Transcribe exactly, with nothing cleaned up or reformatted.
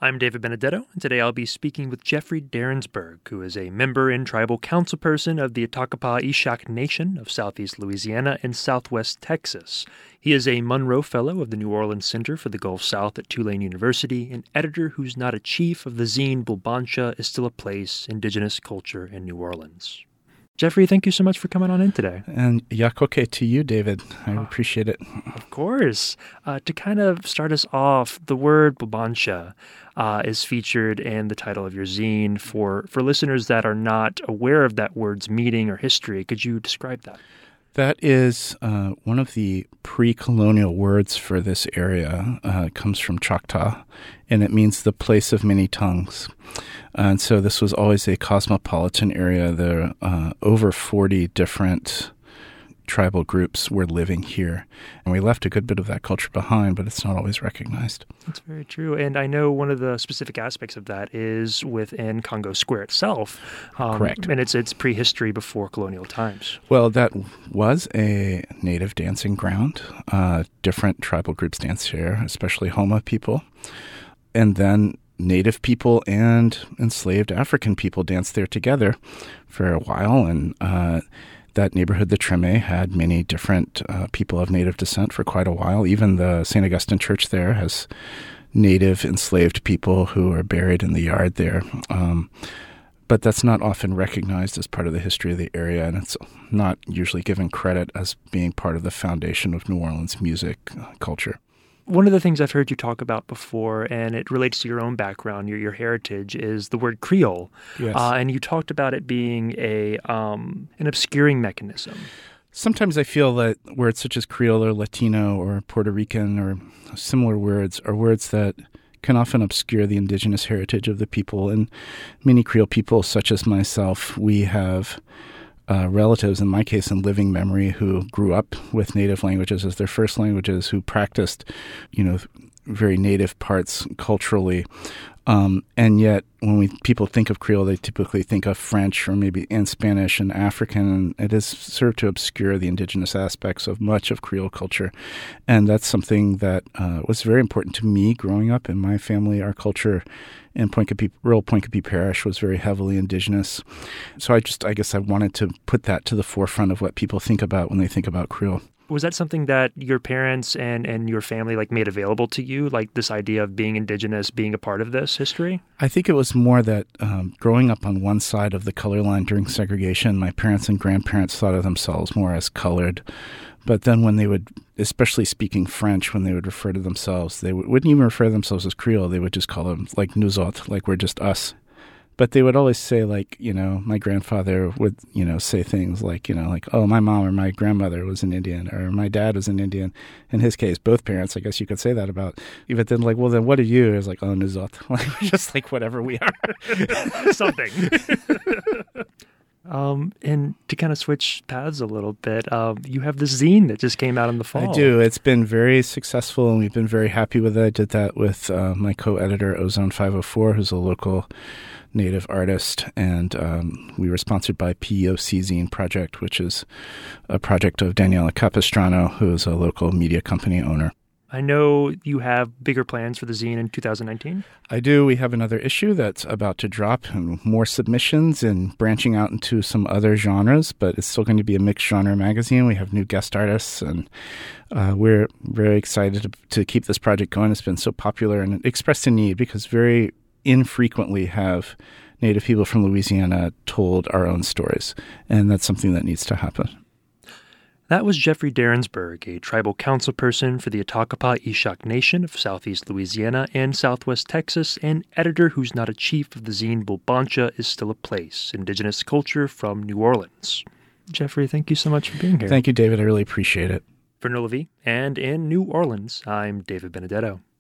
I'm David Benedetto, and today I'll be speaking with Jeffrey Derensburg, who is a member and tribal councilperson of the Atakapa Ishak Nation of Southeast Louisiana and Southwest Texas. He is a Monroe Fellow of the New Orleans Center for the Gulf South at Tulane University, an editor who's not a chief of the zine Bulbancha is Still a Place, Indigenous Culture in New Orleans. Jeffrey, thank you so much for coming on in today. And yakoke to you, David. I oh, appreciate it. Of course. Uh, to kind of start us off, the word Bulbancha uh, is featured in the title of your zine. For, for listeners that are not aware of that word's meaning or history, could you describe that? That is uh, one of the pre-colonial words for this area. Uh, it comes from Choctaw, and it means the place of many tongues. And so this was always a cosmopolitan area. There are uh, over forty different tribal groups were living here. And we left a good bit of that culture behind, but it's not always recognized. That's very true. And I know one of the specific aspects of that is within Congo Square itself. Um, Correct. And it's it's prehistory before colonial times. Well, that was a native dancing ground. Uh, different tribal groups danced here, especially Homa people. And then Native people and enslaved African people danced there together for a while, and uh, that neighborhood, the Treme, had many different uh, people of Native descent for quite a while. Even the Saint Augustine Church there has Native enslaved people who are buried in the yard there. Um, but that's not often recognized as part of the history of the area, and it's not usually given credit as being part of the foundation of New Orleans music uh, culture. One of the things I've heard you talk about before, and it relates to your own background, your your heritage, is the word Creole. Yes. Uh, and you talked about it being a um, an obscuring mechanism. Sometimes I feel that words such as Creole or Latino or Puerto Rican or similar words are words that can often obscure the indigenous heritage of the people. And many Creole people, such as myself, we have Uh, relatives, in my case, in living memory, who grew up with native languages as their first languages, who practiced, you know, very native parts culturally. Um, and yet, when we people think of Creole, they typically think of French or maybe and Spanish and African. And it has served to obscure the indigenous aspects of much of Creole culture. And that's something that uh, was very important to me growing up in my family. Our culture in Pointe-Coupee, rural Pointe-Coupee Parish was very heavily indigenous. So I just, I guess I wanted to put that to the forefront of what people think about when they think about Creole. Was that something that your parents and, and your family like made available to you, like this idea of being indigenous, being a part of this history? I think it was more that um, growing up on one side of the color line during segregation, my parents and grandparents thought of themselves more as colored. But then when they would, especially speaking French, when they would refer to themselves, they w- wouldn't even refer to themselves as Creole. They would just call them like nous autres, like we're just us. But they would always say, like, you know, my grandfather would, you know, say things like, you know, like, oh, my mom or my grandmother was an Indian, or my dad was an Indian. In his case, both parents, I guess you could say that about. Even then, like, well, then what are you? It was like, oh, nous autres. Like, we're just like whatever we are. Something. Um, and to kind of switch paths a little bit, uh, you have this zine that just came out in the fall. I do. It's been very successful, and we've been very happy with it. I did that with uh, my co-editor, Ozone five oh four, who's a local Native artist, and um, we were sponsored by P E O C Zine Project, which is a project of Daniela Capistrano, who is a local media company owner. I know you have bigger plans for the zine in two thousand nineteen. I do. We have another issue that's about to drop, and more submissions and branching out into some other genres, but it's still going to be a mixed genre magazine. We have new guest artists, and uh, we're very excited to, to keep this project going. It's been so popular, and it expressed a need because very infrequently have Native people from Louisiana told our own stories, and that's something that needs to happen. That was Jeffrey Derensburg, a tribal councilperson for the Atakapa Ishak Nation of Southeast Louisiana and Southwest Texas, and editor who's not a chief of the zine Bulbancha is Still a Place, Indigenous Culture from New Orleans. Jeffrey, thank you so much for being here. Thank you, David. I really appreciate it. For N O L A V and in New Orleans, I'm David Benedetto.